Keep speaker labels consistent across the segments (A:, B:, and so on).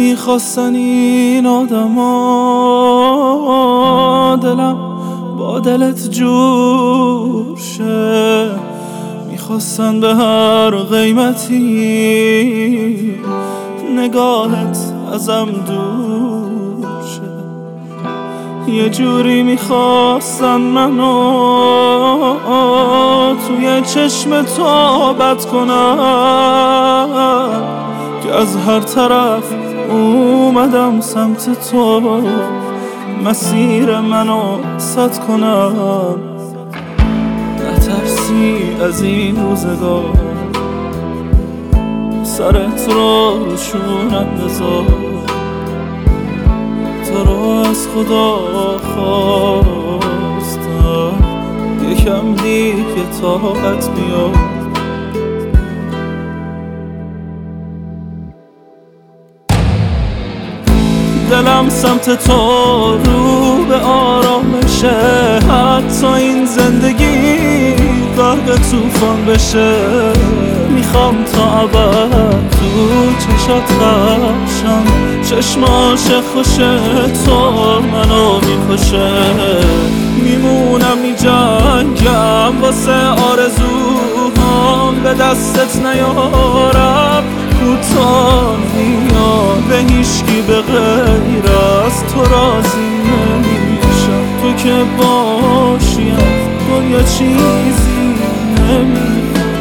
A: میخواستن این آدما دلم با دلت جور شه، میخواستن به هر قیمتی نگاهت ازم دور شه. یه جوری میخواستن منو توی چشم تو بد کنن که از هر طرف اومدم سمت تو مسیر منو سد کنن. نترسی از این روزگار، سرت رو روشونم بذار، تو رو از خدا خواستم یکم دیگه طاقت بیار. دلم سمت تو رو به آرامشه، حتی این زندگی غرق طوفان بشه. میخوام تا ابد تو چشات خشم، چشم عاشق خوشه تو منو میکشه. میمونم میجنگم واسه آرزوهام، به دستت نیارم کوتاه میاد، به هیچکی به غیر از تو راضی نمیشم. تو که باشیم دنیا چیزی نمیاد.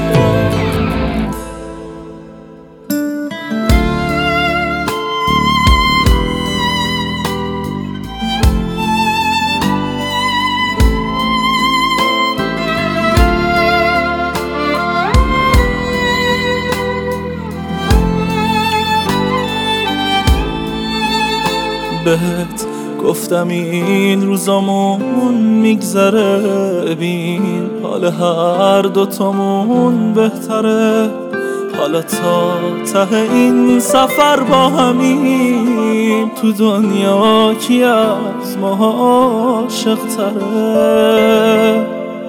A: بهت گفتم این روزامون میگذره، بین حال هر دوتامون بهتره. حالا تا ته این سفر با همیم، تو دنیا کی از ما عاشق تره.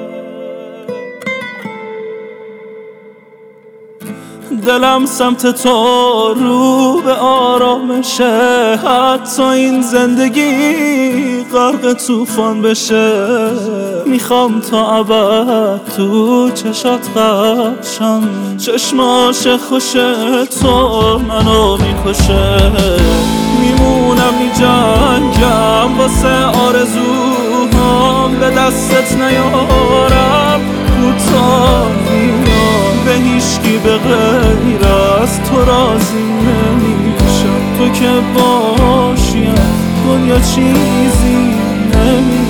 A: دلم سمت تو رو به آرامشه، حتی این زندگی غرق طوفان بشه. میخوام تا ابد تو چشات خشم، چشم عاشق خوشه تو منو میکشه. میمونم میجنگم واسه آرزوهام، به دستت نیارم کوتاه میاد، به هیچکی به غیر از تو راضی نمیشم. تو که باشیم دنیا چیزی نمیاد.